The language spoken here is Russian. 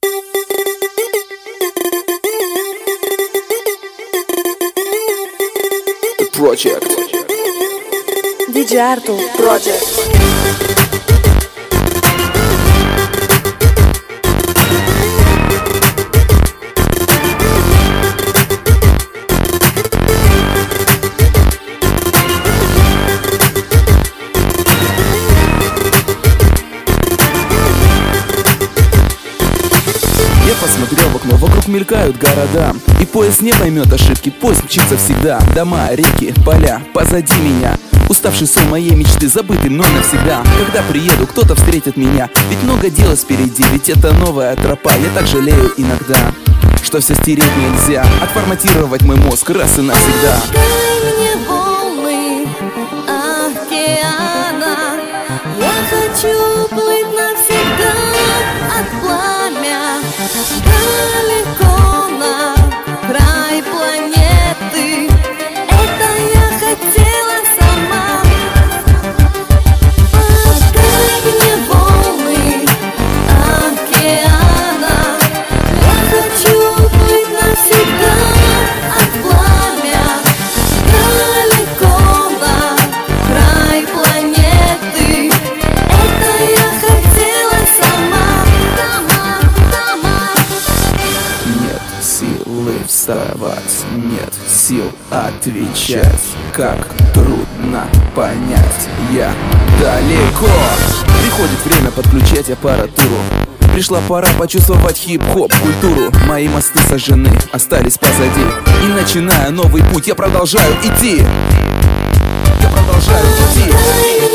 Project. DJ Artu Project. Посмотрел в окно, вокруг мелькают города, и поезд не поймет ошибки, поезд мчится всегда. Дома, реки, поля, позади меня, уставший сон моей мечты, забытый мной навсегда. Когда приеду, кто-то встретит меня, ведь много дела спереди, ведь это новая тропа. Я так жалею иногда, что все стереть нельзя, отформатировать мой мозг раз и навсегда. Я хочу плыть навсегда от пламя далеко на край планеты. Это я хотела сама. Отдай мне волны океана. Я хочу плыть навсегда от пламя далеко на край планеты. Это я хотела сама. Нет силы вставать, нет сил отвечать. Как трудно понять, я далеко. Приходит время подключать аппаратуру. Пришла пора почувствовать хип-хоп культуру. Мои мосты сожжены, остались позади. И начиная новый путь, я продолжаю идти. Я продолжаю идти.